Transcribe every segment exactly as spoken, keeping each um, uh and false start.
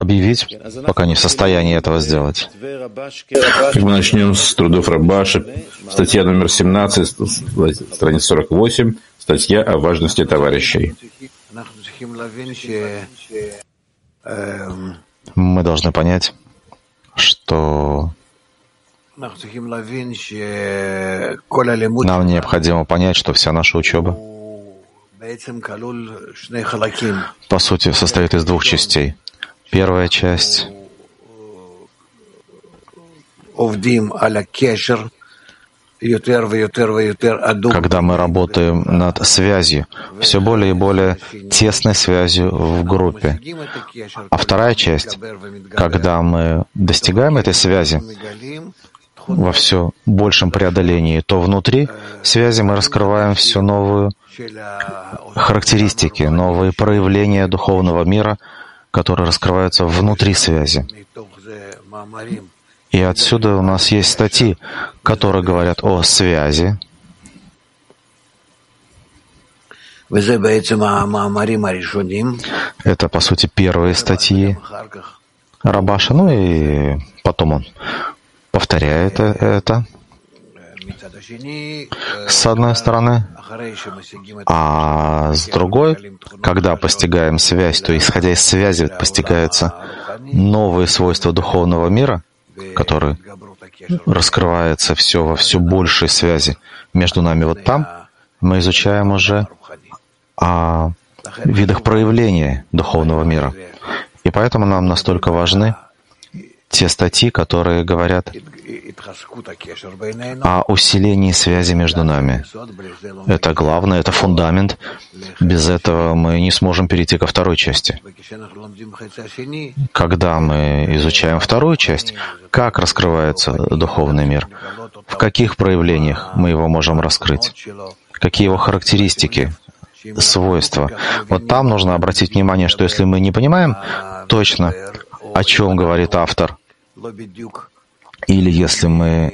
объявить, пока не в состоянии этого сделать. Мы начнем с трудов Рабаша, статья номер семнадцать, страница сорок восемь, статья о важности товарищей. Мы должны понять, что нам необходимо понять, что вся наша учеба, по сути, состоит из двух частей. Первая часть — когда мы работаем над связью, все более и более тесной связью в группе. А вторая часть, когда мы достигаем этой связи во все большем преодолении, то внутри связи мы раскрываем все новые характеристики, новые проявления духовного мира, которые раскрываются внутри связи. И отсюда у нас есть статьи, которые говорят о связи. Это, по сути, первые статьи Рабаша. Ну и потом он повторяет это, с одной стороны. А с другой, когда постигаем связь, то исходя из связи постигаются новые свойства духовного мира, который раскрывается все во все большей связи между нами. Вот там мы изучаем уже о видах проявления духовного мира. И поэтому нам настолько важны те статьи, которые говорят о усилении связи между нами. Это главное, это фундамент. Без этого мы не сможем перейти ко второй части. Когда мы изучаем вторую часть, как раскрывается духовный мир, в каких проявлениях мы его можем раскрыть, какие его характеристики, свойства. Вот там нужно обратить внимание, что если мы не понимаем точно, о чем говорит автор, или если мы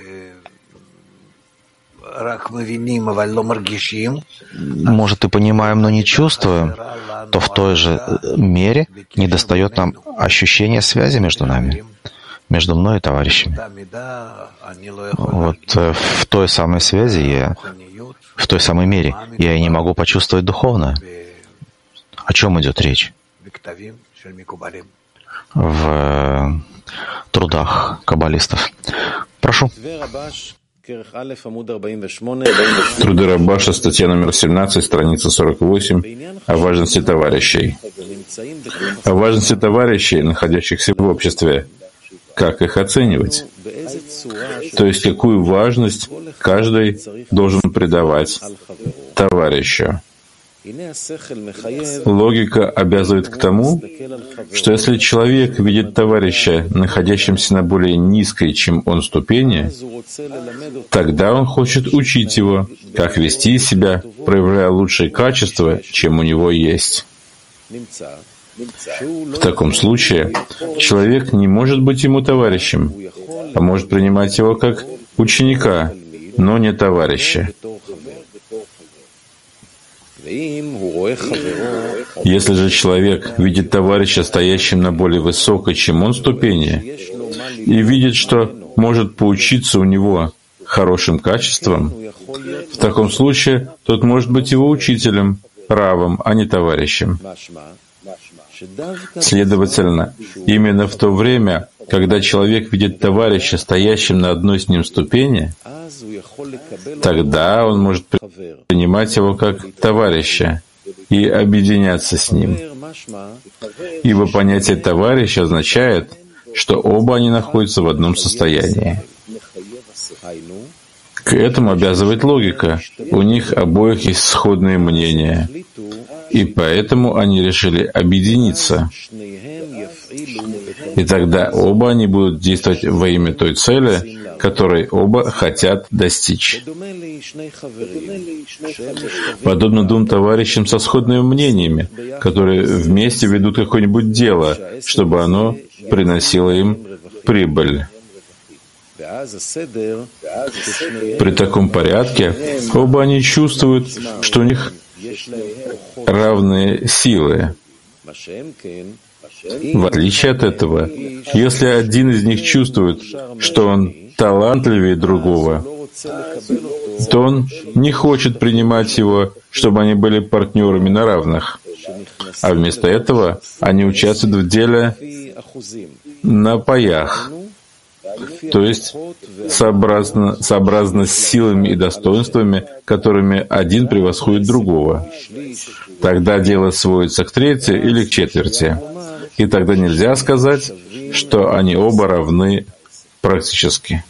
может и понимаем, но не чувствуем, то в той же мере недостает нам ощущения связи между нами, между мной и товарищами. Вот в той самой связи я, в той самой мере, я и не могу почувствовать духовное. О чем идет речь? В трудах каббалистов. Прошу. Труды Рабаша, статья номер семнадцать, страница сорок восемь, о важности товарищей. О важности товарищей, находящихся в обществе. Как их оценивать? То есть, какую важность каждый должен придавать товарищу. Логика обязывает к тому, что если человек видит товарища, находящимся на более низкой, чем он ступени, тогда он хочет учить его, как вести себя, проявляя лучшие качества, чем у него есть. В таком случае человек не может быть ему товарищем, а может принимать его как ученика, но не товарища. Если же человек видит товарища, стоящим на более высокой, чем он, ступени, и видит, что может поучиться у него хорошим качествам, в таком случае тот может быть его учителем, равом, а не товарищем. Следовательно, именно в то время, когда человек видит товарища, стоящим на одной с ним ступени, тогда он может принимать его как товарища и объединяться с ним. Ибо понятие «товарищ» означает, что оба они находятся в одном состоянии. К этому обязывает логика. У них обоих есть сходные мнения. И поэтому они решили объединиться. И тогда оба они будут действовать во имя той цели, которой оба хотят достичь. Подобно двум товарищам со сходными мнениями, которые вместе ведут какое-нибудь дело, чтобы оно приносило им прибыль. При таком порядке оба они чувствуют, что у них равные силы. В отличие от этого, если один из них чувствует, что он талантливее другого, то он не хочет принимать его, чтобы они были партнерами на равных. А вместо этого они участвуют в деле на паях, то есть сообразно, сообразно с силами и достоинствами, которыми один превосходит другого. Тогда дело сводится к трети или к четверти. И тогда нельзя сказать, что они оба равны практически.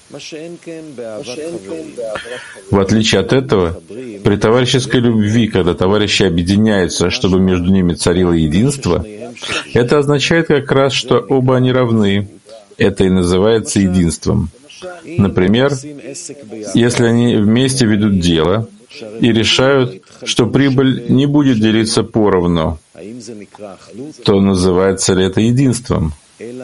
В отличие от этого, при товарищеской любви, когда товарищи объединяются, чтобы между ними царило единство, это означает как раз, что оба они равны. Это и называется единством. Например, если они вместе ведут дело и решают, что прибыль не будет делиться поровну, то называется ли это единством?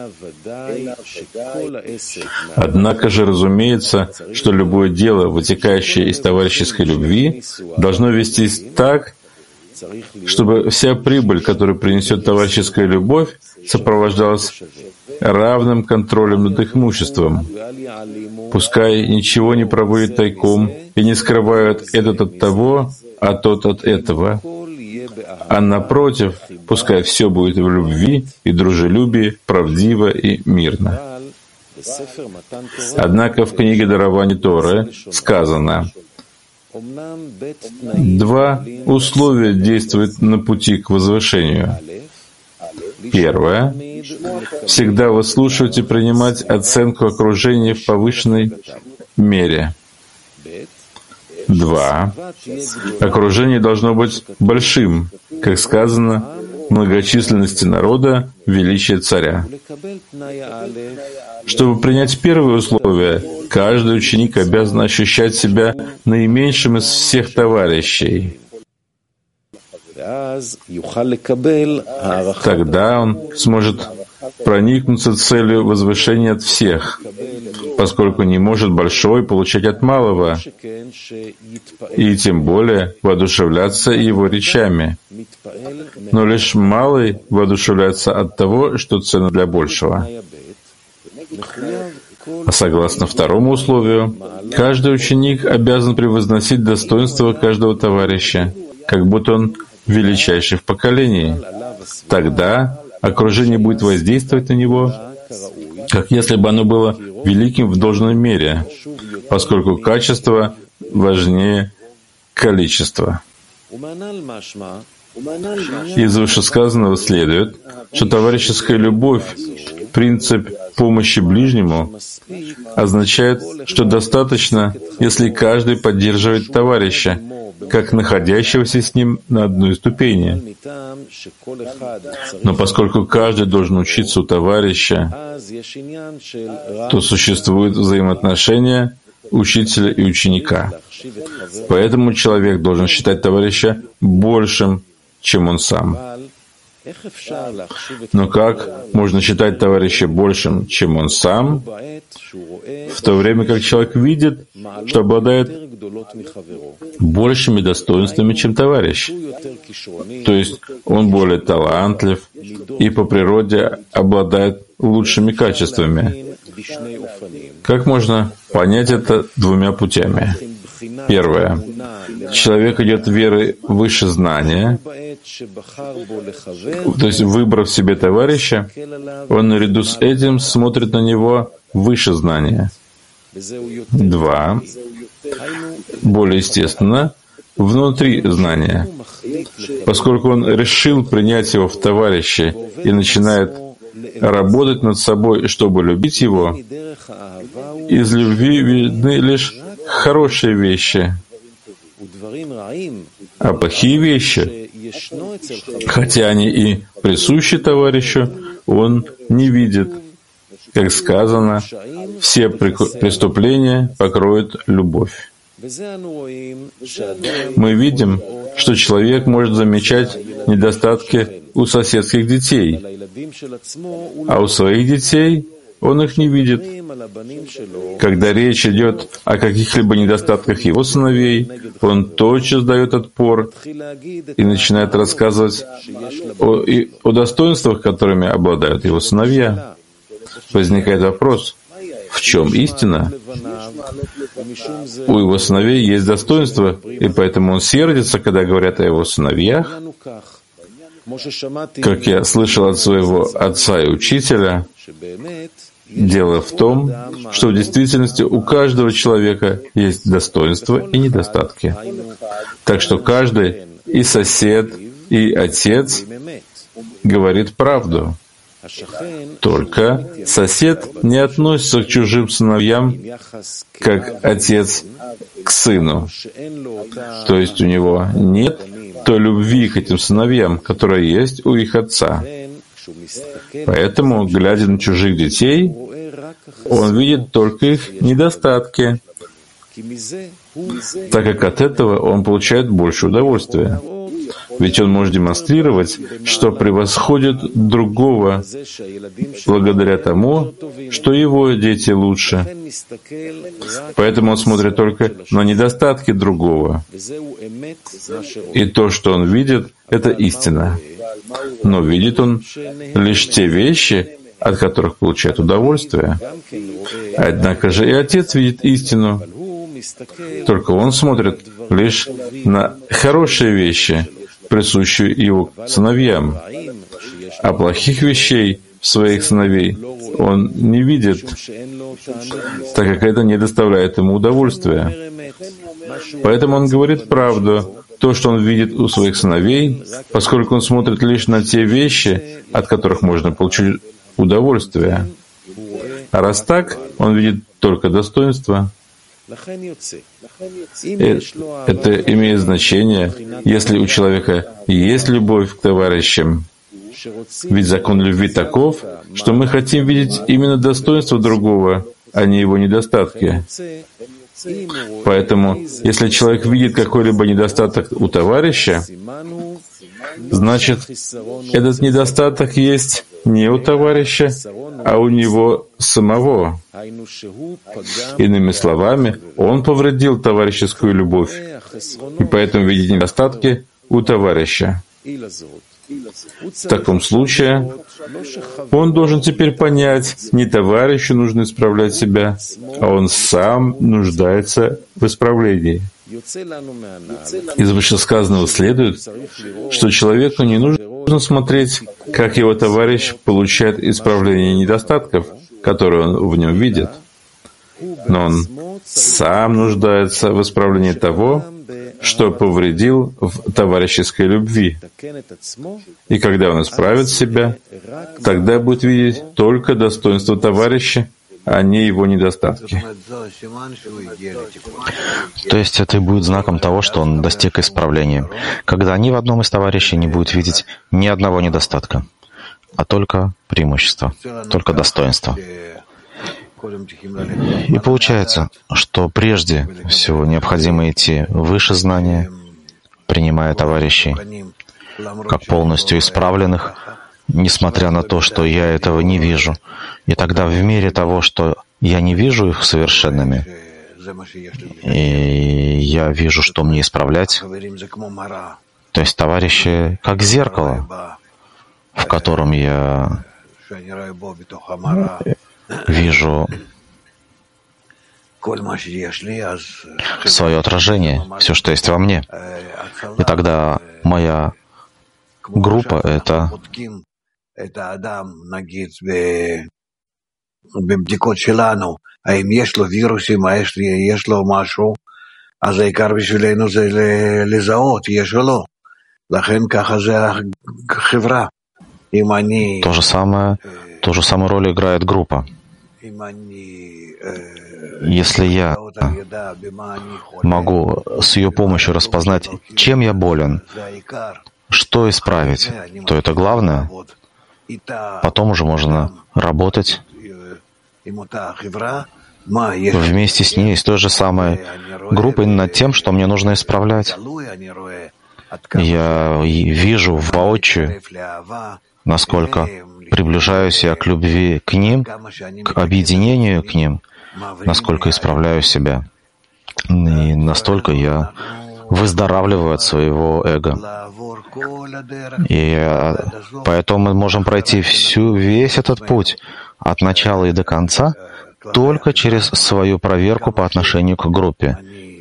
Однако же, разумеется, что любое дело, вытекающее из товарищеской любви, должно вестись так, чтобы вся прибыль, которую принесет товарищеская любовь, сопровождалась равным контролем над их имуществом. Пускай ничего не проводят тайком и не скрывают этот от того, а тот от этого, а напротив, пускай все будет в любви и дружелюбии, правдиво и мирно. Однако в книге дарования Торы сказано: два условия действуют на пути к возвышению. Первое. Всегда выслушивать и принимать оценку окружения в повышенной мере. Два. Окружение должно быть большим, как сказано, многочисленности народа, величие царя. Чтобы принять первое условие, каждый ученик обязан ощущать себя наименьшим из всех товарищей. Тогда он сможет проникнуться целью возвышения от всех, поскольку не может большой получать от малого, и тем более воодушевляться его речами. Но лишь малый воодушевляется от того, что ценно для большего. А согласно второму условию, каждый ученик обязан превозносить достоинство каждого товарища, как будто он величайший в поколении. Тогда окружение будет воздействовать на него, как если бы оно было великим в должной мере, поскольку качество важнее количества. Из вышесказанного следует, что товарищеская любовь, принцип помощи ближнему, означает, что достаточно, если каждый поддерживает товарища, как находящегося с ним на одной ступени. Но поскольку каждый должен учиться у товарища, то существует взаимоотношение учителя и ученика. Поэтому человек должен считать товарища большим, чем он сам. Но как можно считать товарища большим, чем он сам, в то время как человек видит, что обладает большими достоинствами, чем товарищ? То есть он более талантлив и по природе обладает лучшими качествами. Как можно понять это двумя путями? Первое. Человек идет верой выше знания, то есть, выбрав себе товарища, он наряду с этим смотрит на него выше знания. Два. Более естественно, внутри знания. Поскольку он решил принять его в товарищи и начинает работать над собой, чтобы любить его, из любви видны лишь хорошие вещи, а плохие вещи, хотя они и присущи товарищу, он не видит. Как сказано, все преступления покроет любовь. Мы видим, что человек может замечать недостатки у соседских детей, а у своих детей он их не видит. Когда речь идет о каких-либо недостатках его сыновей, он тотчас дает отпор и начинает рассказывать о, и, о достоинствах, которыми обладают его сыновья. Возникает вопрос, в чем истина? У его сыновей есть достоинства, и поэтому он сердится, когда говорят о его сыновьях. Как я слышал от своего отца и учителя, дело в том, что в действительности у каждого человека есть достоинства и недостатки. Так что каждый, и сосед, и отец, говорит правду. Только сосед не относится к чужим сыновьям, как отец к сыну. То есть у него нет той любви к этим сыновьям, которая есть у их отца. Поэтому, глядя на чужих детей, он видит только их недостатки, так как от этого он получает больше удовольствия. Ведь он может демонстрировать, что превосходит другого благодаря тому, что его дети лучше. Поэтому он смотрит только на недостатки другого. И то, что он видит, это истина. Но видит он лишь те вещи, от которых получает удовольствие. Однако же и отец видит истину. Только он смотрит лишь на хорошие вещи, присущие его сыновьям, а плохих вещей своих сыновей он не видит, так как это не доставляет ему удовольствия. Поэтому он говорит правду, то, что он видит у своих сыновей, поскольку он смотрит лишь на те вещи, от которых можно получить удовольствие. А раз так, он видит только достоинства. Это имеет значение, если у человека есть любовь к товарищам. Ведь закон любви таков, что мы хотим видеть именно достоинства другого, а не его недостатки. Поэтому, если человек видит какой-либо недостаток у товарища, значит, этот недостаток есть не у товарища, а у него самого. Иными словами, он повредил товарищескую любовь, и поэтому видит недостатки у товарища. В таком случае он должен теперь понять, не товарищу нужно исправлять себя, а он сам нуждается в исправлении. Из вышесказанного следует, что человеку не нужно смотреть, как его товарищ получает исправление недостатков, которые он в нем видит, но он сам нуждается в исправлении того, что повредил в товарищеской любви. И когда он исправит себя, тогда будет видеть только достоинство товарища, а не его недостатки. То есть это и будет знаком того, что он достиг исправления, когда ни в одном из товарищей не будет видеть ни одного недостатка, а только преимущество, только достоинство. И получается, что прежде всего необходимо идти выше знания, принимая товарищей как полностью исправленных, несмотря на то, что я этого не вижу. И тогда в мире того, что я не вижу их совершенными, и я вижу, что мне исправлять, то есть товарищи как зеркало, в котором я вижу свое отражение, все, что есть во мне. И тогда моя группа — это то же самое, ту же самую роль играет группа. Если я могу с ее помощью распознать, чем я болен, что исправить, то это главное. Потом уже можно работать вместе с ней, с той же самой группой, над тем, что мне нужно исправлять. Я вижу воочию, насколько приближаюсь я к любви к ним, к объединению к ним, насколько исправляю себя. И настолько я выздоравливаю от своего эго. И поэтому мы можем пройти всю, весь этот путь от начала и до конца только через свою проверку по отношению к группе.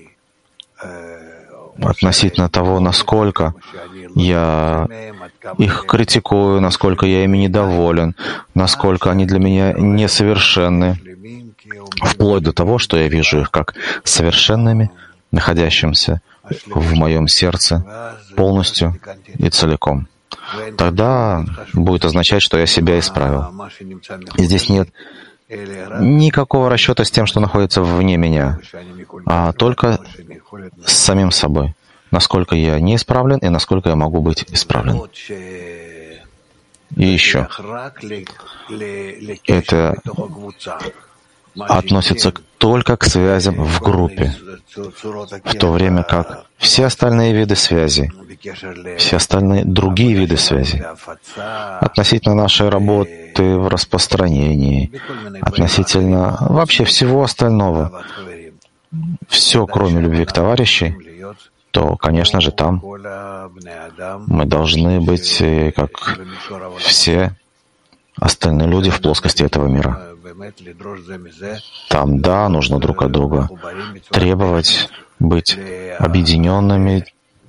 Относительно того, насколько я их критикую, насколько я ими недоволен, насколько они для меня несовершенны, вплоть до того, что я вижу их как совершенными, находящимся в моем сердце полностью и целиком. Тогда будет означать, что я себя исправил. И здесь нет никакого расчета с тем, что находится вне меня, а только с самим собой. Насколько я не исправлен и насколько я могу быть исправлен. И еще. Это относится только к связям в группе, в то время как все остальные виды связи, все остальные другие виды связи, относительно нашей работы в распространении, относительно вообще всего остального, все, кроме любви к товарищей, то, конечно же, там мы должны быть как все остальные люди в плоскости этого мира. Там, да, нужно друг от друга требовать быть объединенными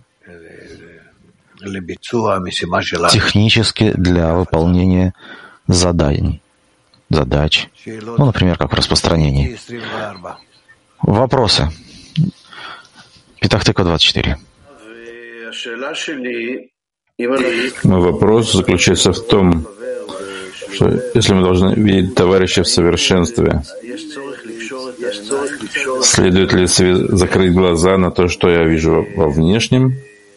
технически для выполнения заданий, задач, ну, например, как в распространении. Вопросы. Петах-Тиква двадцать четыре. Мой вопрос заключается в том, что если мы должны видеть товарища в совершенстве, следует ли закрыть глаза на то, что я вижу во внешнем,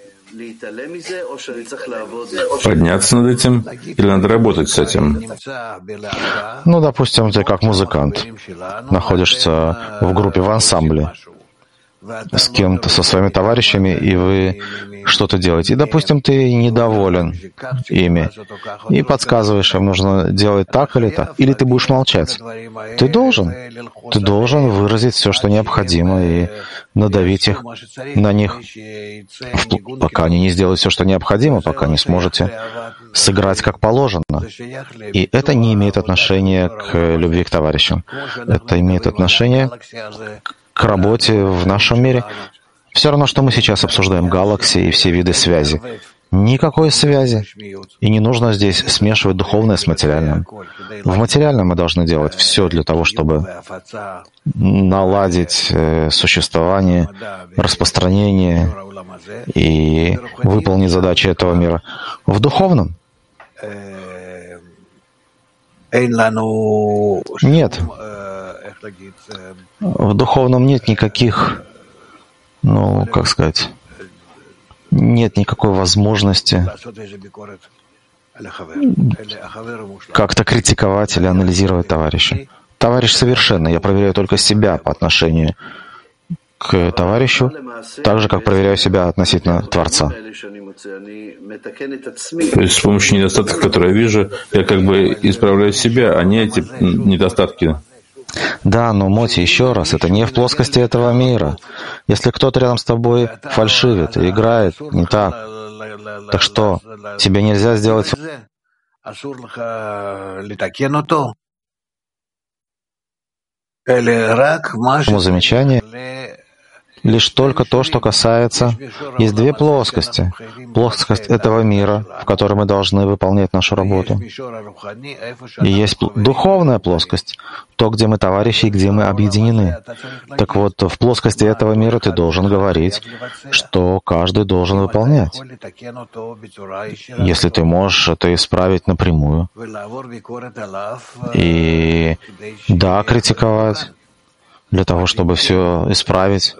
подняться над этим, или надо работать с этим? Ну, допустим, ты как музыкант находишься в группе, в ансамбле, с кем-то, со своими товарищами, и вы что-то делаете. И, допустим, ты недоволен ими, и подсказываешь им, нужно делать так или так, или ты будешь молчать. Ты должен. Ты должен выразить все, что необходимо, и надавить их на них, пока они не сделают все, что необходимо, пока не сможете сыграть как положено. И это не имеет отношения к любви к товарищам. Это имеет отношение к работе в нашем мире. Все равно, что мы сейчас обсуждаем галаксии и все виды связи. Никакой связи. И не нужно здесь смешивать духовное с материальным. В материальном мы должны делать все для того, чтобы наладить э, существование, распространение и выполнить задачи этого мира. В духовном нет. В духовном нет никаких, ну, как сказать, нет никакой возможности как-то критиковать или анализировать товарища. Товарищ совершенный. Я проверяю только себя по отношению к товарищу, так же, как проверяю себя относительно Творца. То есть с помощью недостатков, которые я вижу, я как бы исправляю себя, а не эти недостатки. Да, но, Моти, еще раз, это не в плоскости этого мира. Если кто-то рядом с тобой фальшивит, играет не так, так что, тебе нельзя сделать... Замечание. Лишь только то, что касается... Есть две плоскости. Плоскость этого мира, в которой мы должны выполнять нашу работу. И есть духовная плоскость, то, где мы товарищи и где мы объединены. Так вот, в плоскости этого мира ты должен говорить, что каждый должен выполнять. Если ты можешь это исправить напрямую. И да, критиковать, для того, чтобы все исправить.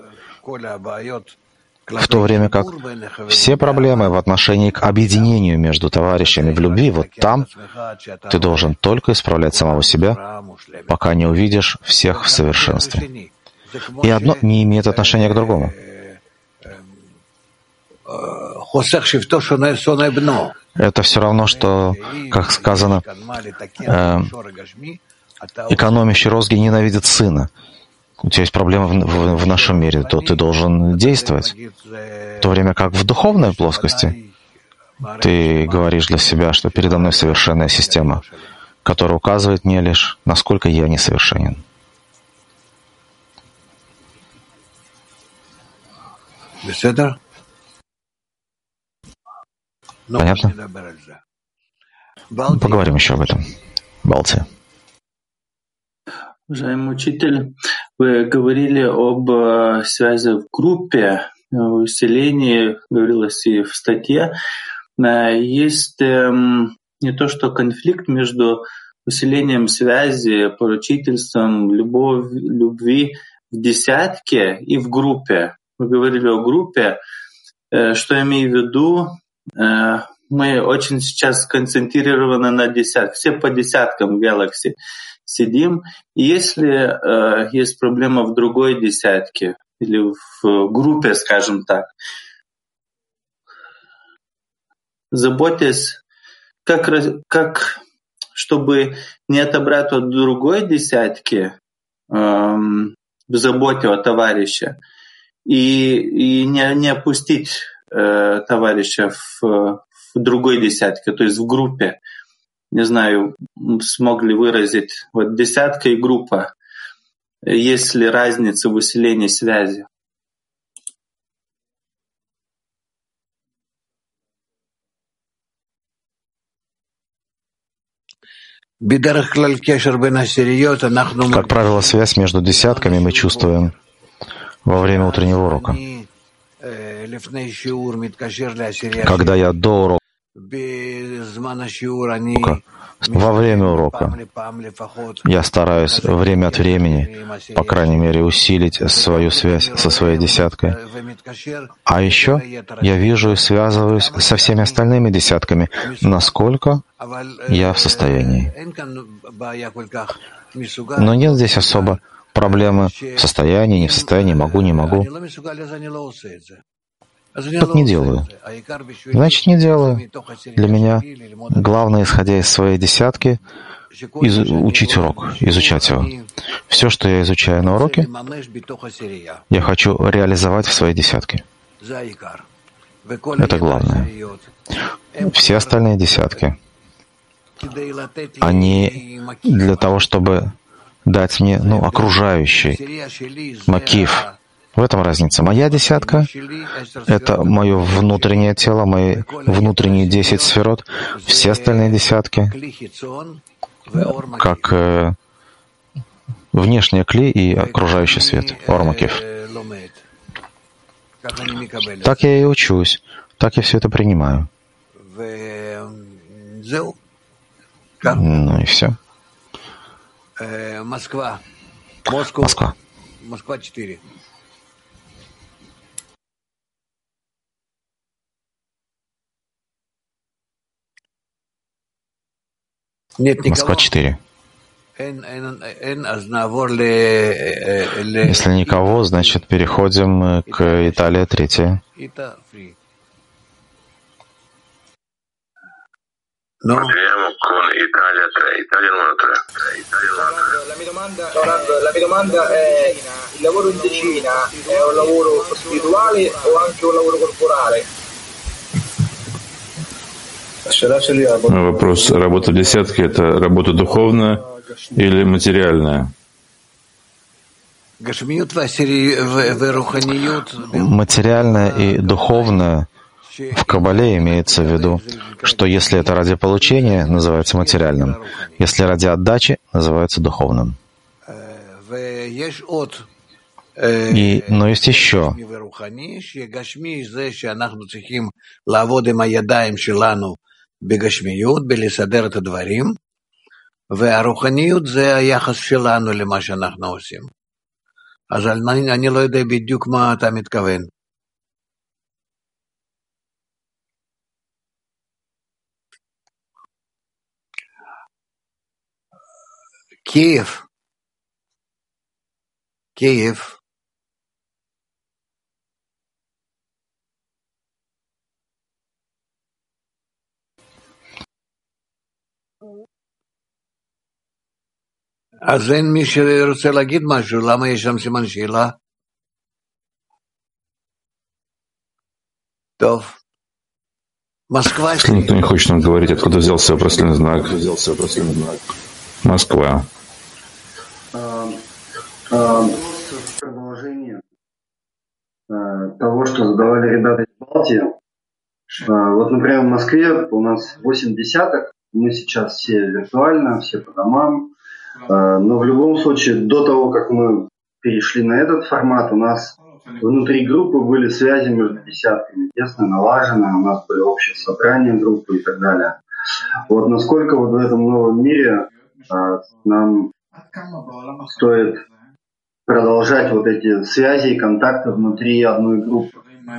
В то время как все проблемы в отношении к объединению между товарищами в любви, вот там ты должен только исправлять самого себя, пока не увидишь всех в совершенстве. И одно не имеет отношения к другому. Это все равно, что, как сказано, э, экономящий розги ненавидит сына. У тебя есть проблема в, в, в нашем мире, то ты должен действовать. В то время как в духовной плоскости ты говоришь для себя, что передо мной совершенная система, которая указывает мне лишь, насколько я несовершенен. Понятно? Поговорим еще об этом. Балти. Уважаемый учитель, вы говорили об э, связи в группе, э, усилении, говорилось и в статье. Э, есть э, не то что конфликт между усилением связи, поручительством, любовь, любви в десятке и в группе. Вы говорили о группе. Э, что я имею в виду? Э, мы очень сейчас сконцентрированы на десятках, все по десяткам в Galaxy сидим. И если э, есть проблема в другой десятке или в группе, скажем так, заботьтесь, как, как чтобы не отобрать от другой десятки э, в заботе о товарище и, и не, не опустить э, товарища в, в другой десятке, то есть в группе. Не знаю, смогли выразить, вот десятка и группа, есть ли разница в усилении связи? Как правило, связь между десятками мы чувствуем во время утреннего урока. Когда я до урока, во время урока, я стараюсь время от времени, по крайней мере, усилить свою связь со своей десяткой. А еще я вижу и связываюсь со всеми остальными десятками, насколько я в состоянии. Но нет здесь особо проблемы в состоянии, не в состоянии, могу, не могу. Так не делаю. Значит, не делаю. Для меня главное, исходя из своей десятки, из, учить урок, изучать его. Все, что я изучаю на уроке, я хочу реализовать в своей десятке. Это главное. Все остальные десятки, они для того, чтобы дать мне, ну, окружающий, макиф. В этом разница. Моя десятка — это мое внутреннее тело, мои внутренние десять сферот. Все остальные десятки — как э, внешний кли и окружающий свет, ормакив. Так я и учусь, так я все это принимаю. Ну и все. Москва. Москва четыре. Москва четыре. Если никого, значит, переходим к Италия третья. No. Continuiamo con Italia tre, Italia numero tre. La mia domanda, la mia domanda è: il lavoro in decina è un lavoro spirituale o anche un lavoro corporale? Вопрос: работа в десятке — это работа духовная или материальная? Материальная и духовная в Кабале имеется в виду, что если это ради получения, называется материальным, если ради отдачи, называется духовным. И, но есть еще. בגשמיות, בלסדר את הדברים, והרוחניות זה היחס שלנו למה שאנחנו עושים. אז אני, אני לא יודע בדיוק מה אתה מתכוון. קייב. קייב. אז אין מי שרוצה להגיד משהו, למה יש שם סימן שאלה? טוב. Если никто не хочет нам говорить, откуда взялся вопросительный знак. Москва. Продолжение того, что задавали ребята из Балтии. Вот, например, в Москве у нас восемь десяток, мы сейчас все виртуально, все по домам, но в любом случае, до того, как мы перешли на этот формат, у нас внутри группы были связи между десятками, тесно налажены, у нас были общие собрания группы и так далее. Вот насколько вот в этом новом мире нам стоит продолжать вот эти связи и контакты внутри одной группы.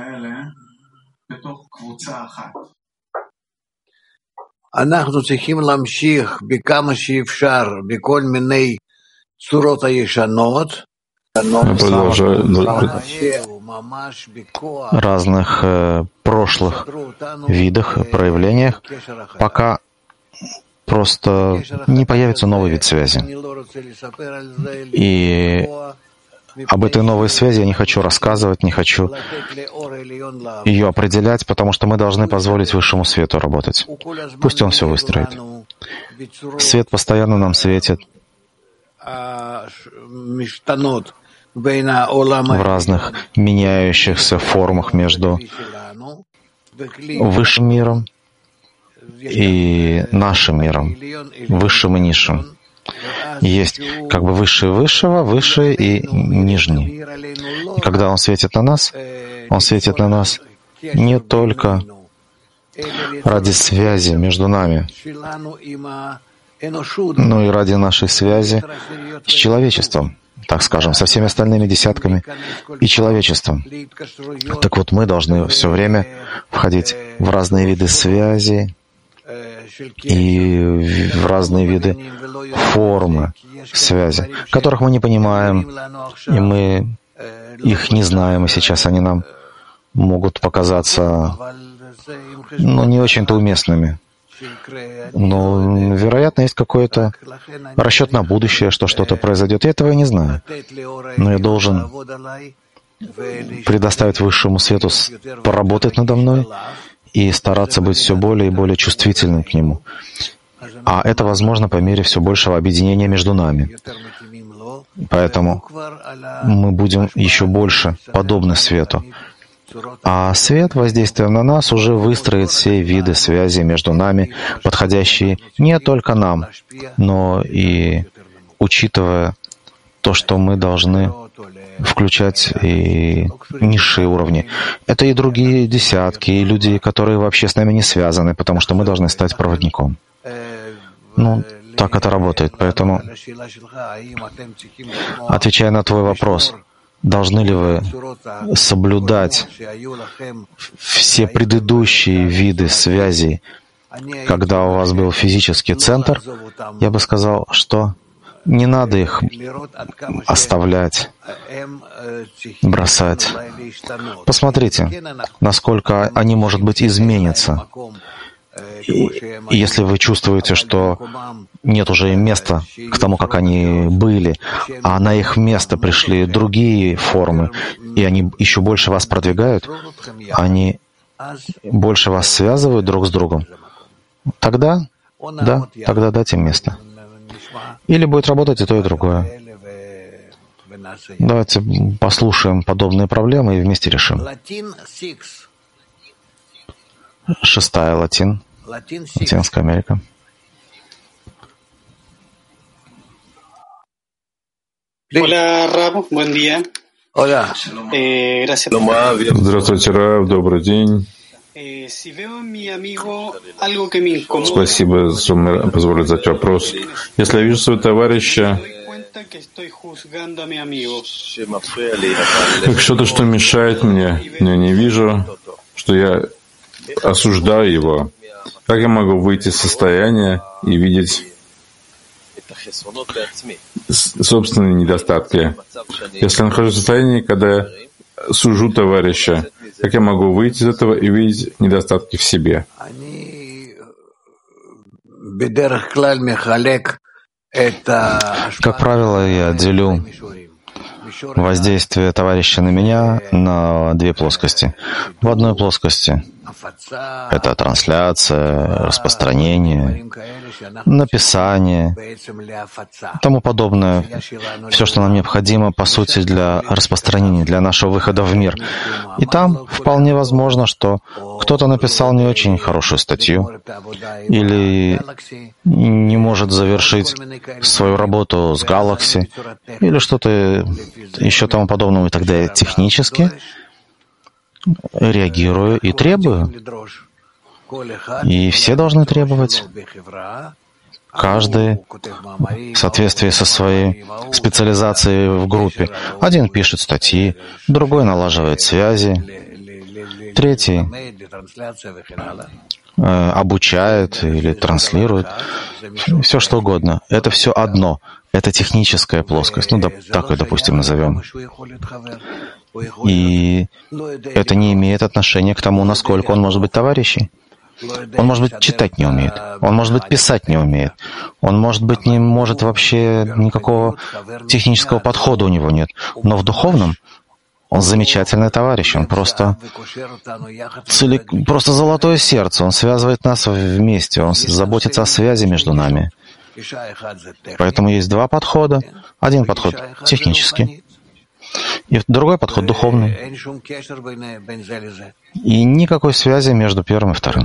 אנחנו צריכים להמשיך בכמה שאפשר בכל מיני צורות הישנות, разных э, прошлых видах, проявлениях, пока просто не появится новый вид связи. И об этой новой связи я не хочу рассказывать, не хочу ее определять, потому что мы должны позволить высшему свету работать. Пусть он все выстроит. Свет постоянно нам светит в разных меняющихся формах между высшим миром и нашим миром, высшим и низшим. Есть как бы высшее высшего, высшее и нижнее. И когда он светит на нас, он светит на нас не только ради связи между нами, но и ради нашей связи с человечеством, так скажем, со всеми остальными десятками и человечеством. Так вот, мы должны все время входить в разные виды связи и в разные виды формы связи, которых мы не понимаем, и мы их не знаем, и сейчас они нам могут показаться, ну, не очень-то уместными. Но, вероятно, есть какой-то расчет на будущее, что что-то произойдет. Я этого я не знаю. Но я должен предоставить высшему свету поработать надо мной и стараться быть все более и более чувствительным к нему. А это возможно по мере все большего объединения между нами. Поэтому мы будем еще больше подобны свету. А свет, воздействуя на нас, уже выстроит все виды связи между нами, подходящие не только нам, но и учитывая то, что мы должны включать и низшие уровни. Это и другие десятки, и люди, которые вообще с нами не связаны, потому что мы должны стать проводником. Ну, так это работает. Поэтому, отвечая на твой вопрос, должны ли вы соблюдать все предыдущие виды связей, когда у вас был физический центр, я бы сказал, что не надо их оставлять, бросать. Посмотрите, насколько они, может быть, изменятся. И если вы чувствуете, что нет уже места к тому, как они были, а на их место пришли другие формы, и они еще больше вас продвигают, они больше вас связывают друг с другом, тогда, да, тогда дайте им место. Или будет работать и то, и другое. Давайте послушаем подобные проблемы и вместе решим. Шестая латин. Латинская Америка. Hola, Rab, buen día. Hola. Eh, gracias. Здравствуйте, Раб, добрый день. Eh, si veo en mi amigo algo que me incomoda, Спасибо, что мне позволили задать вопрос. Если я вижу своего товарища, как что-то, что мешает мне, но я не вижу, что я осуждаю его, как я могу выйти из состояния и видеть собственные недостатки? Если я нахожусь в состоянии, когда я сужу товарища, как я могу выйти из этого и видеть недостатки в себе? Как правило, я делю воздействие товарища на меня на две плоскости. В одной плоскости это трансляция, распространение, написание, тому подобное. Все, что нам необходимо, по сути, для распространения, для нашего выхода в мир. И там вполне возможно, что кто-то написал не очень хорошую статью или не может завершить свою работу с Galaxy или что-то еще тому подобное. И тогда я технически реагирую и требую. И все должны требовать. Каждый в соответствии со своей специализацией в группе. Один пишет статьи, другой налаживает связи, третий э, обучает или транслирует. Все что угодно. Это все одно. Это техническая плоскость. Ну, да, так и, допустим, назовем. И это не имеет отношения к тому, насколько он может быть товарищем. Он, может быть, читать не умеет. Он, может быть, писать не умеет. Он, может быть, не может вообще никакого технического подхода у него нет. Но в духовном он замечательный товарищ. Он просто, цели... просто золотое сердце. Он связывает нас вместе. Он заботится о связи между нами. Поэтому есть два подхода. Один подход технический, и другой подход духовный. И никакой связи между первым и вторым.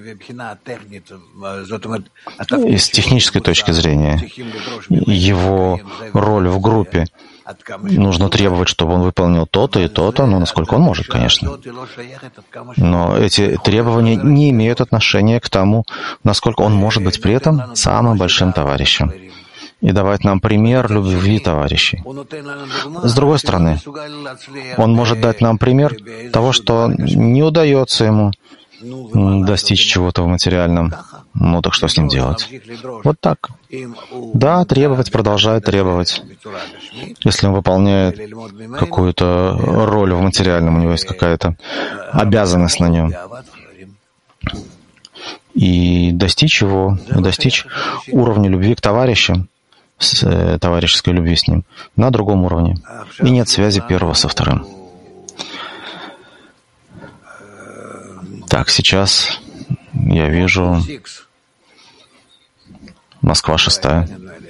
И с технической точки зрения, его роль в группе нужно требовать, чтобы он выполнил то-то и то-то, ну, насколько он может, конечно. Но эти требования не имеют отношения к тому, насколько он может быть при этом самым большим товарищем и давать нам пример любви товарищей. С другой стороны, он может дать нам пример того, что не удается ему достичь чего-то в материальном. Ну так что с ним делать? Вот так. Да, требовать, продолжает требовать. Если он выполняет какую-то роль в материальном, у него есть какая-то обязанность на нем. И достичь его, достичь уровня любви к товарищам, с товарищеской любви с ним, на другом уровне. И нет связи первого со вторым. Так, сейчас я вижу Москва шестая.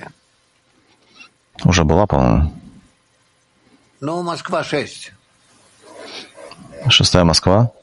Уже была, по-моему. Ну, Москва шесть. Шестая Москва.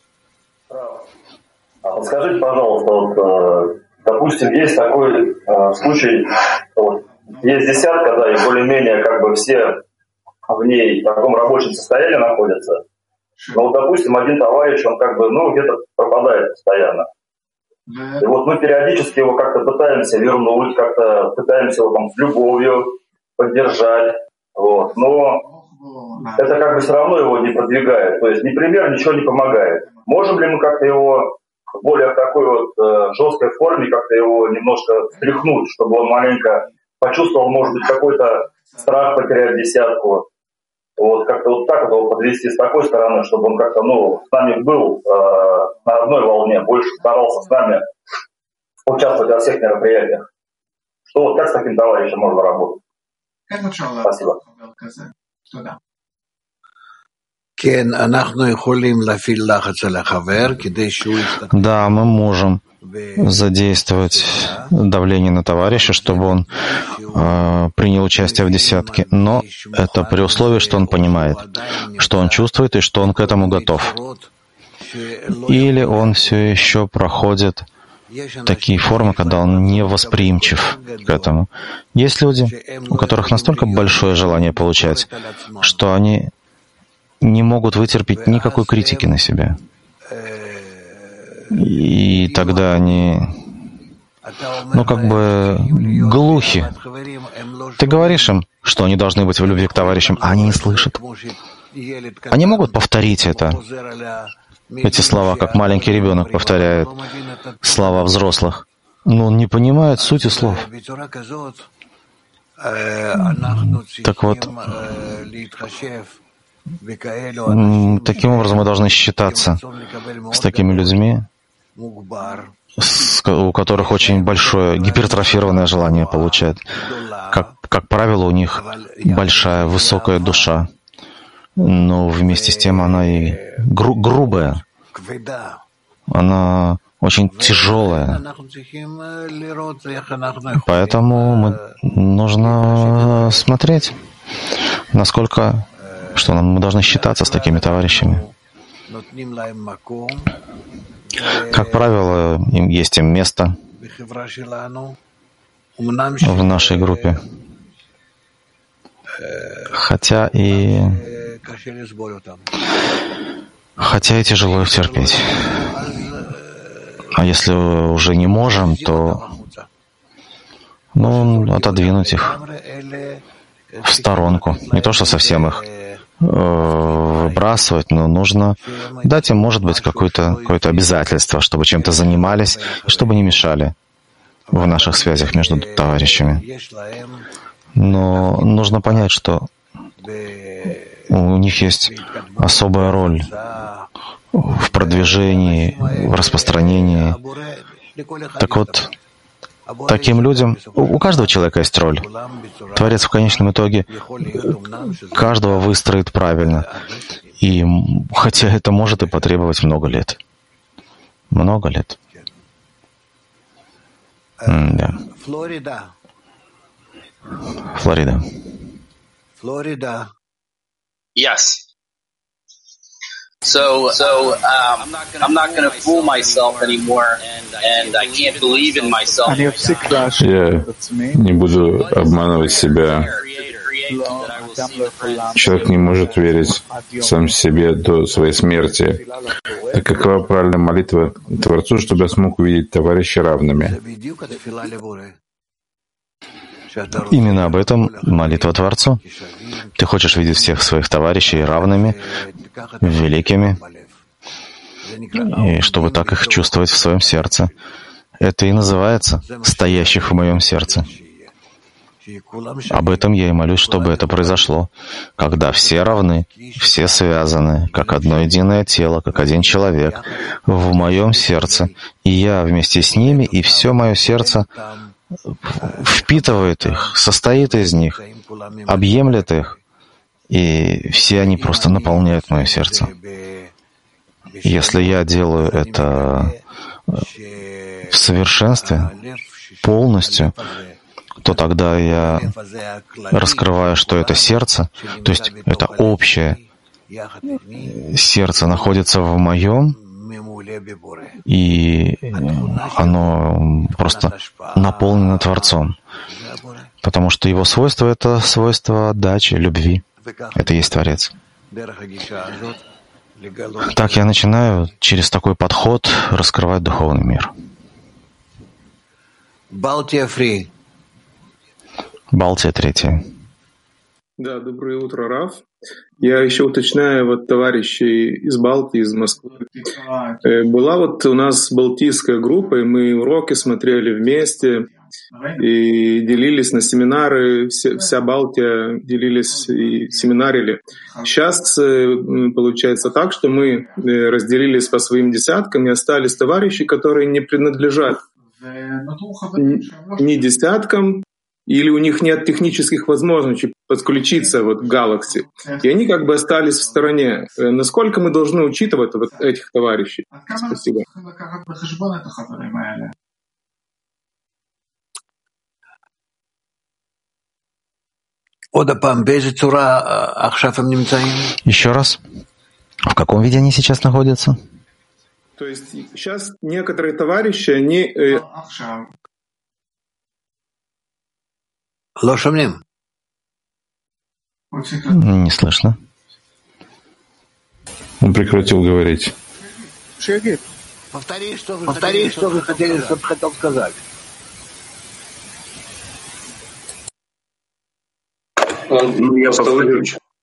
А подскажите, пожалуйста, вот, допустим, есть такой э, случай, вот, есть десятка, да, и более-менее как бы все в ней в таком рабочем состоянии находятся. Но вот, допустим, один товарищ, он как бы, ну, где-то пропадает постоянно. И вот мы периодически его как-то пытаемся вернуть, как-то пытаемся его там с любовью поддержать. Вот. Но это как бы все равно его не продвигает. То есть ни пример, ничего не помогает. Можем ли мы как-то его более в такой вот э, жесткой форме как-то его немножко встряхнуть, чтобы он маленько почувствовал, может быть, какой-то страх потерять десятку. Вот как-то вот так вот его подвести с такой стороны, чтобы он как-то, ну, с нами был э, на одной волне, больше старался с нами участвовать во всех мероприятиях. Что вот как с таким товарищем можно работать? Спасибо. Да, мы можем задействовать давление на товарища, чтобы он э, принял участие в десятке, но это при условии, что он понимает, что он чувствует и что он к этому готов. Или он все еще проходит такие формы, когда он не восприимчив к этому. Есть люди, у которых настолько большое желание получать, что они не могут вытерпеть никакой критики на себя. И тогда они, ну, как бы глухи. Ты говоришь им, что они должны быть в любви к товарищам, а они не слышат. Они могут повторить это, эти слова, как маленький ребенок повторяет слова взрослых, но он не понимает сути слов. Так вот, таким образом мы должны считаться с такими людьми у которых очень большое гипертрофированное желание получать. Как, как правило, у них большая, высокая душа, но вместе с тем она и гру- грубая, она очень тяжелая. Поэтому мы, нужно смотреть, насколько, что нам, мы должны считаться с такими товарищами. Как правило, им есть им место в нашей группе, хотя и хотя и тяжело их терпеть. А если уже не можем, то ну, отодвинуть их в сторонку. Не то, что совсем их выбрасывать, но нужно дать им, может быть, какое-то, какое-то обязательство, чтобы чем-то занимались, чтобы не мешали в наших связях между товарищами. Но нужно понять, что у них есть особая роль в продвижении, в распространении. Так вот, таким людям, у каждого человека есть роль. Творец в конечном итоге каждого выстроит правильно. И хотя это может и потребовать много лет. Много лет. М, да. Флорида. Флорида. Флорида. Yes. So, so um, I'm not going to fool myself anymore, and I can't believe in myself. Я не буду обманывать себя. Человек не может верить сам себе до своей смерти. Так какова правильная молитва Творцу, чтобы я смог увидеть товарища равными? Именно об этом молитва Творцу. Ты хочешь видеть всех своих товарищей равными, великими, и чтобы так их чувствовать в своем сердце. Это и называется «стоящих в моем сердце». Об этом я и молюсь, чтобы это произошло, когда все равны, все связаны, как одно единое тело, как один человек, в моем сердце, и я вместе с ними, и все мое сердце впитывает их, состоит из них, объемлет их, и все они просто наполняют мое сердце. Если я делаю это в совершенстве, полностью, то тогда я раскрываю, что это сердце, то есть это общее сердце находится в моем, и оно просто наполнено Творцом, потому что его свойство — это свойство отдачи, любви. Это и есть Творец. Так я начинаю через такой подход раскрывать духовный мир. Балтия фри. Балтия третья. Да, доброе утро, Раф. Я еще уточняю вот товарищей из Балтии, из Москвы. Была вот у нас балтийская группа, и мы уроки смотрели вместе и делились на семинары. Вся Балтия делились и семинарили. Сейчас получается так, что мы разделились по своим десяткам, и остались товарищи, которые не принадлежат ни десяткам, или у них нет технических возможностей подключиться вот к Galaxy. И они как бы остались в стороне. Насколько мы должны учитывать вот этих товарищей? Спасибо. Еще раз. В каком виде они сейчас находятся? То есть сейчас некоторые товарищи, они... Э... Не слышно. Он прекратил говорить. Повтори, что вы, Повтори, что вы хотели, что хотел сказать. Ну, я повторю.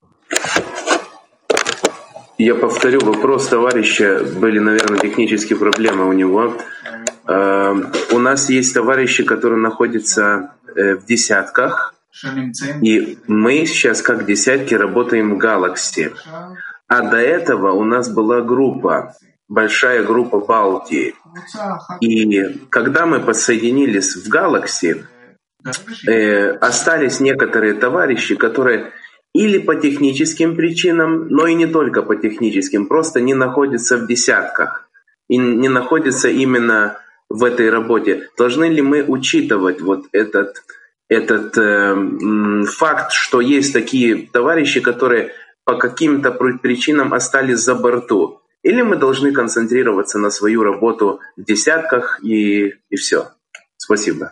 Я повторю, вопрос товарища, были, наверное, технические проблемы у него. У нас есть товарищи, которые находятся в десятках, и мы сейчас как десятки работаем в Galaxy. А до этого у нас была группа, большая группа Балтии. И когда мы подсоединились в Galaxy, э, остались некоторые товарищи, которые или по техническим причинам, но и не только по техническим, просто не находятся в десятках и не находятся именно в этой работе. Должны ли мы учитывать вот этот, этот э, факт, что есть такие товарищи, которые по каким-то причинам остались за борту? Или мы должны концентрироваться на свою работу в десятках и, и все? Спасибо.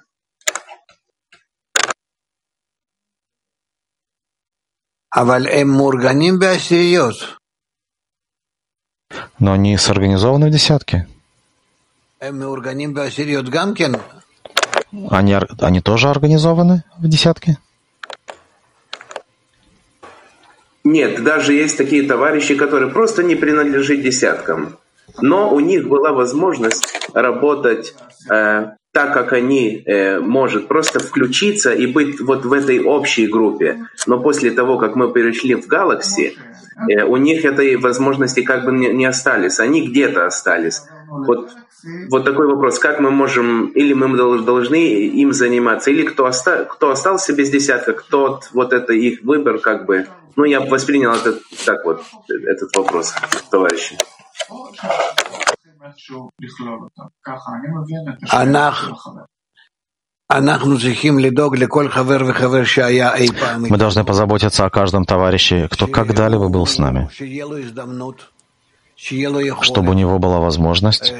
Но они сорганизованы в десятке. Они, они тоже организованы в десятке? Нет, даже есть такие товарищи, которые просто не принадлежат десяткам. Но у них была возможность работать э, так, как они э, может просто включиться и быть вот в этой общей группе. Но после того, как мы перешли в Galaxy, э, у них этой возможности как бы не, не остались. Они где-то остались. Вот, вот такой вопрос. Как мы можем, или мы должны им заниматься, или кто, оста, кто остался без десятка, кто вот это их выбор как бы. Ну, я воспринял это так вот, этот вопрос, товарищи. Мы должны позаботиться о каждом товарище, кто когда-либо был с нами, чтобы у него была возможность,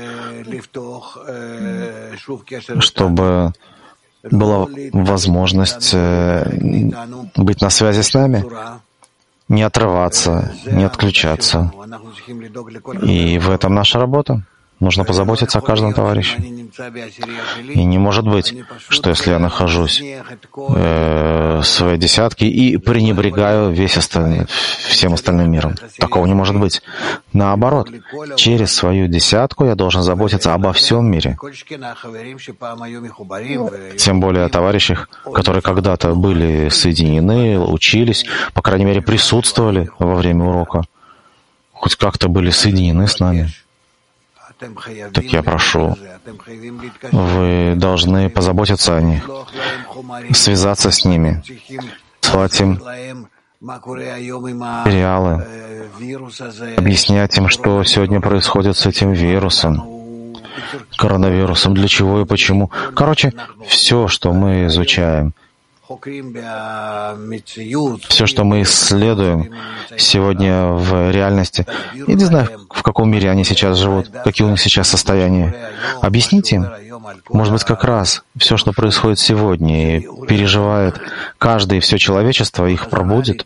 чтобы была возможность быть на связи с нами, не отрываться, не отключаться. И в этом наша работа. Нужно позаботиться о каждом товарище. И не может быть, что если я нахожусь э, в своей десятке и пренебрегаю весь остальный, всем остальным миром. Такого не может быть. Наоборот, через свою десятку я должен заботиться обо всем мире. Тем более о товарищах, которые когда-то были соединены, учились, по крайней мере, присутствовали во время урока, хоть как-то были соединены с нами. Так я прошу, вы должны позаботиться о них, связаться с ними, слать им материалы, объяснять им, что сегодня происходит с этим вирусом, коронавирусом, для чего и почему. Короче, все, что мы изучаем, все, что мы исследуем сегодня в реальности, я не знаю, в каком мире они сейчас живут, какие у них сейчас состояния. Объясните им, может быть, как раз все, что происходит сегодня и переживает каждый и все человечество, их пробудит,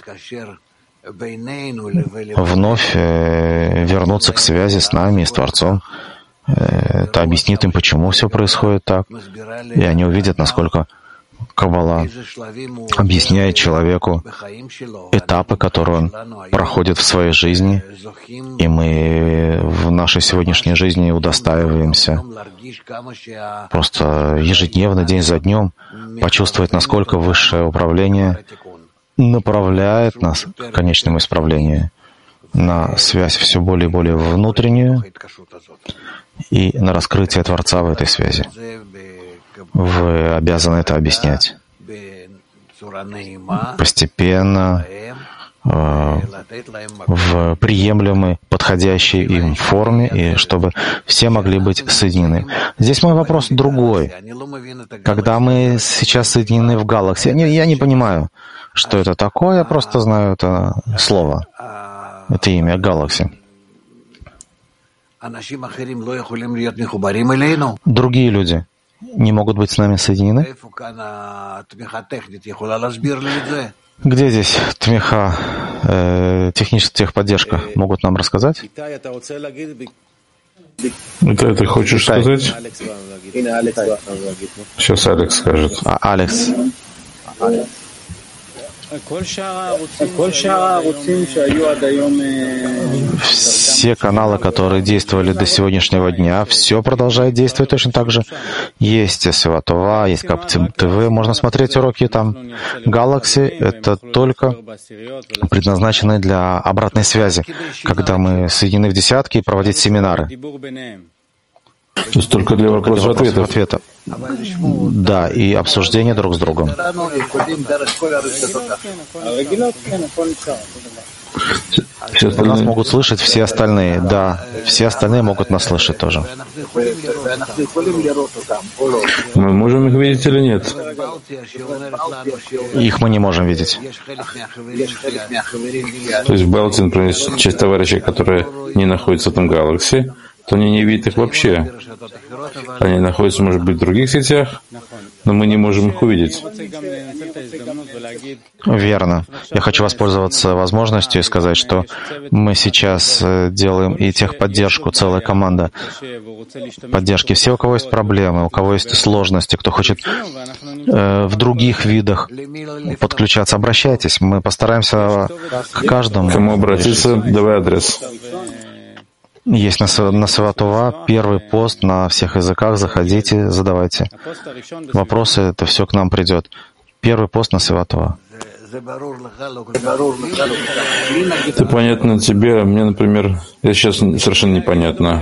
вновь э, вернуться к связи с нами и с Творцом. Это объяснит им, почему все происходит так, и они увидят, насколько Каббала объясняет человеку этапы, которые он проходит в своей жизни, и мы в нашей сегодняшней жизни удостаиваемся просто ежедневно, день за днем, почувствовать, насколько высшее управление направляет нас к конечному исправлению, на связь все более и более внутреннюю и на раскрытие Творца в этой связи. Вы обязаны это объяснять постепенно, в приемлемой, подходящей им форме, и чтобы все могли быть соединены. Здесь мой вопрос другой. Когда мы сейчас соединены в Galaxy, я не понимаю, что это такое, я просто знаю это слово, это имя Galaxy. Другие люди не могут быть с нами соединены? Где здесь тмеха, э, техническая техподдержка? Могут нам рассказать? Это ты хочешь сказать? Сейчас Алекс скажет. А, Алекс. все каналы, которые действовали до сегодняшнего дня, все продолжает действовать точно так же. Есть Святова, есть КапТВ, можно смотреть уроки там. Galaxy — это только предназначены для обратной связи, когда мы соединены в десятки и проводить семинары. То есть только для вопросов ответов. ответа. Да, и обсуждение друг с другом. Нас могут слышать все остальные, да. Все остальные могут нас слышать тоже. Мы можем их видеть или нет? Их мы не можем видеть. То есть в Балте, например, часть товарищей, которые не находятся в этом Galaxy, то они не видят их вообще. Они находятся, может быть, в других сетях, но мы не можем их увидеть. Верно. Я хочу воспользоваться возможностью и сказать, что мы сейчас делаем и техподдержку, целая команда поддержки. Все, у кого есть проблемы, у кого есть сложности, кто хочет э, в других видах подключаться, обращайтесь. Мы постараемся к каждому. Кому обратиться? Давай адрес. Есть на, на Святова первый пост на всех языках. Заходите, задавайте вопросы, это все к нам придет. Первый пост на Святова. Это понятно тебе, мне, например, это сейчас совершенно непонятно.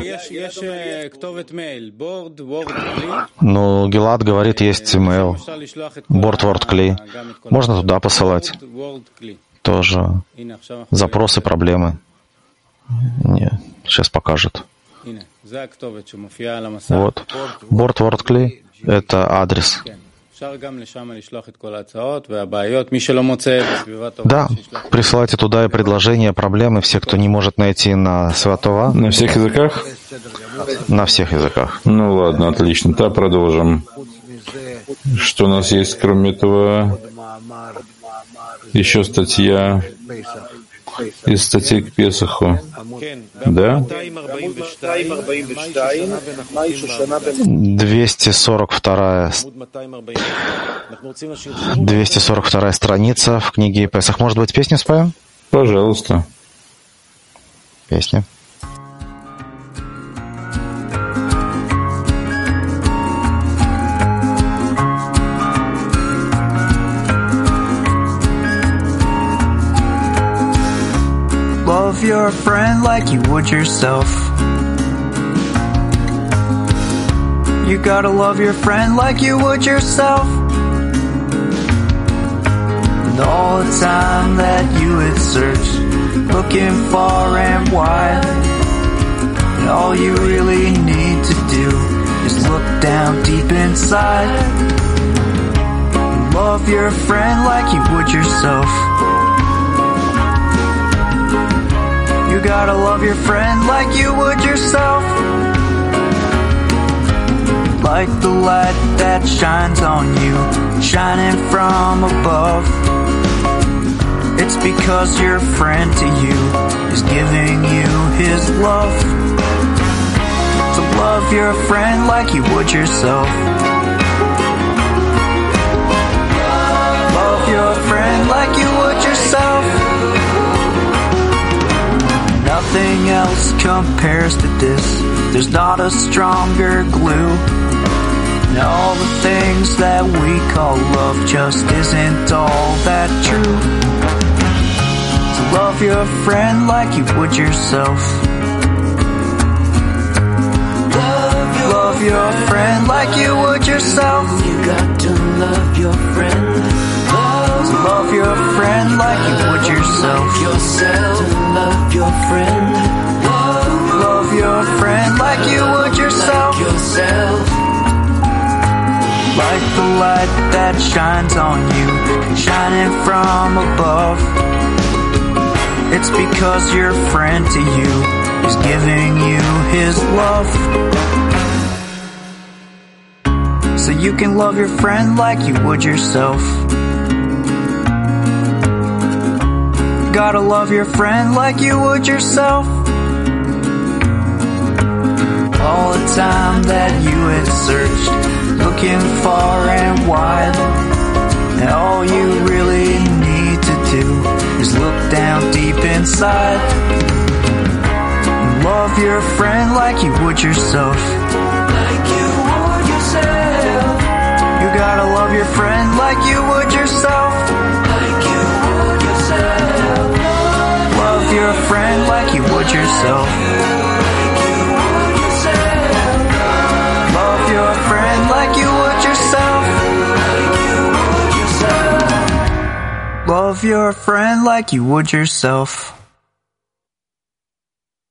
Ну, Гилад говорит, есть email, BoardWordCli. Можно туда посылать. Тоже запросы, проблемы. Нет, сейчас покажет. Вот. BoardWordCli — это адрес. Да, присылайте туда и предложения, проблемы, все, кто не может найти на Святова. На всех языках? На всех языках. Ну ладно, отлично. Да, продолжим. Что у нас есть, кроме этого? Еще статья из статей к Песаху. Да? двести сорок вторая двести сорок вторая страница в книге Песах. Может быть, песню споем? Пожалуйста. Песня. Love your friend like you would yourself. You gotta love your friend like you would yourself. And all the time that you had searched, looking far and wide, and all you really need to do is look down deep inside. Love your friend like you would yourself. You gotta love your friend like you would yourself. Like the light that shines on you, shining from above. It's because your friend to you is giving you his love. So love your friend like you would yourself. Love your friend like you would yourself. Nothing else compares to this. There's not a stronger glue. And all the things that we call love just isn't all that true. So love your friend like you would yourself. Love your, love your friend like you would yourself. You got to love your friend. Love, so love your friend like you would yourself. yourself. To love your friend. Love, love your friend like you would yourself. yourself. Like the light that shines on you, shining from above. It's because your friend to you is giving you his love. So you can love your friend like you would yourself. Gotta love your friend like you would yourself. All the time that you had searched, looking far and wide, and all you really need to do is look down deep inside. Love your friend like you would yourself. Like you would yourself. You gotta love your friend like you would yourself. Like you would yourself. Love your friend like you would yourself. Like you would yourself. Love your friend like you would yourself. Like you would yourself. Love your friend like you would yourself.